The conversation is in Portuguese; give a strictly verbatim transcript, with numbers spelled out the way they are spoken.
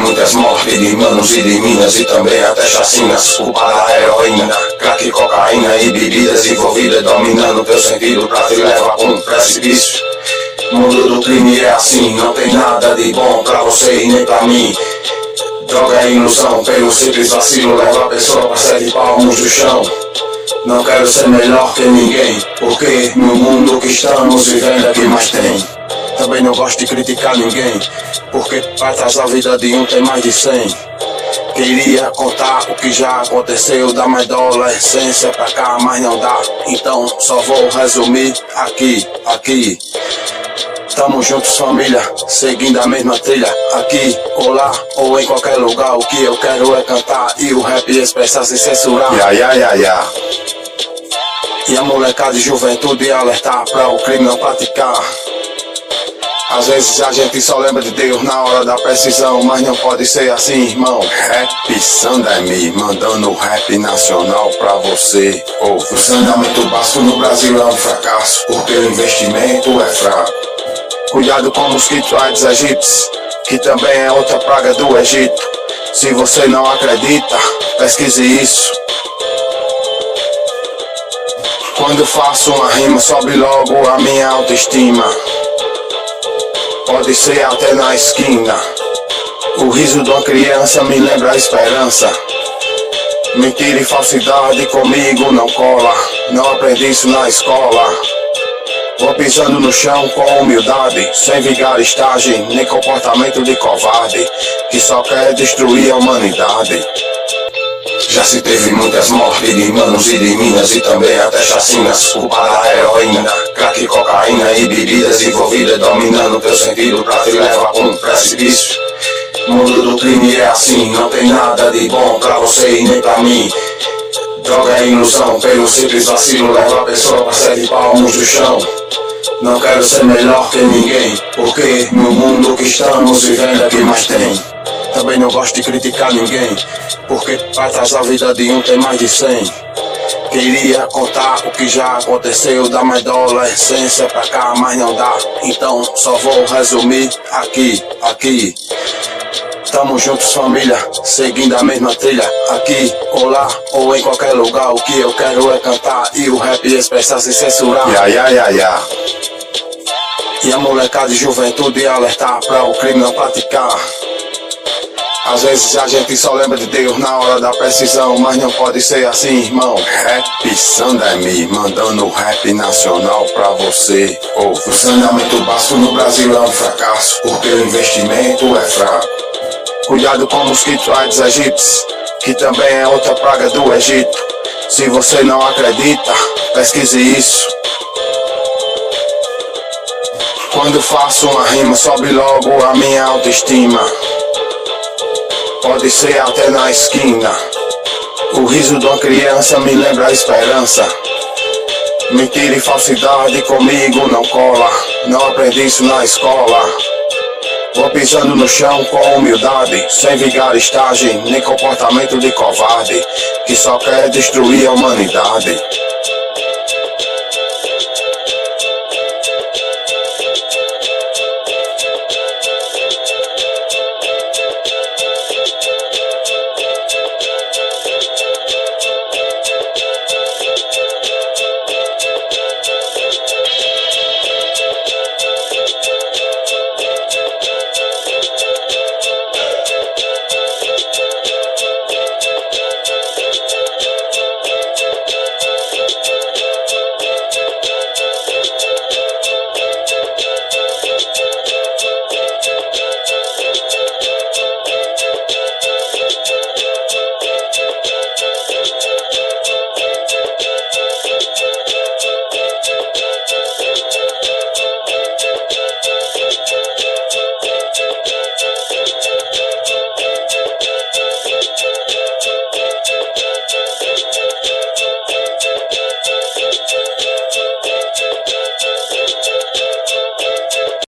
muitas mortes de manos e de minas e também até chacinas. Culpa da heroína, crack, cocaína e bebidas envolvidas dominando teu sentido pra te levar pra um precipício. O mundo do crime é assim, não tem nada de bom pra você e nem pra mim. Droga é ilusão, pelo simples vacilo leva a pessoa pra sete palmos do chão. Não quero ser melhor que ninguém, porque no mundo que estamos vivendo é que mais tem. Também não gosto de criticar ninguém, porque pra trás da vida de um tem mais de cem. Queria contar o que já aconteceu, dar mais adolescência pra cá, mas não dá. Então só vou resumir aqui, aqui. Tamo juntos, família, seguindo a mesma trilha. Aqui, ou lá, ou em qualquer lugar. O que eu quero é cantar e o rap expressar sem censurar. Ya, ya, ya, ya. E a molecada de juventude alertar pra o crime não praticar. Às vezes a gente só lembra de Deus na hora da precisão, mas não pode ser assim, irmão. Rap Sandami, mandando rap nacional pra você ouvir. O sandamento básico no Brasil é um fracasso, porque o investimento é fraco. Cuidado com mosquito Aedes aegypti, que também é outra praga do Egito. Se você não acredita, pesquise isso. Quando faço uma rima, sobe logo a minha autoestima. Pode ser até na esquina. O riso de uma criança me lembra a esperança. Mentira e falsidade comigo não cola. Não aprendi isso na escola. Vou pisando no chão com humildade, sem vigaristagem, nem comportamento de covarde, que só quer destruir a humanidade. Já se teve muitas mortes de manos e de minas e também até chacinas. Culpa da heroína, crack, cocaína e bebidas envolvidas dominando teu sentido pra te levar pra um precipício. O mundo do crime é assim, não tem nada de bom pra você e nem pra mim. Droga é ilusão, pelo simples vacilo leva a pessoa pra sete palmos do chão. Não quero ser melhor que ninguém, porque no mundo que estamos vivendo é que mais tem. Também não gosto de criticar ninguém, porque pra trás da vida de um tem mais de cem. Queria contar o que já aconteceu, dar mais adolescência pra cá, mas não dá. Então só vou resumir aqui, aqui. Tamo juntos, família, seguindo a mesma trilha. Aqui, ou lá, ou em qualquer lugar. O que eu quero é cantar e o rap expressar sem censurar. Ya, ya, ya, ya. E a molecada de juventude alertar pra o crime não praticar. Às vezes a gente só lembra de Deus na hora da precisão, mas não pode ser assim, irmão. Rap Sandami, mandando rap nacional pra você ouvir. O sandamento básico no Brasil é um fracasso, porque o investimento é fraco. Cuidado com mosquito Aedes aegypti, que também é outra praga do Egito. Se você não acredita, pesquise isso. Quando faço uma rima, sobe logo a minha autoestima. Pode ser até na esquina. O riso de uma criança me lembra a esperança. Mentira e falsidade comigo não cola. Não aprendi isso na escola. Vou pisando no chão com humildade, sem vigaristagem, nem comportamento de covarde, que só quer destruir a humanidade.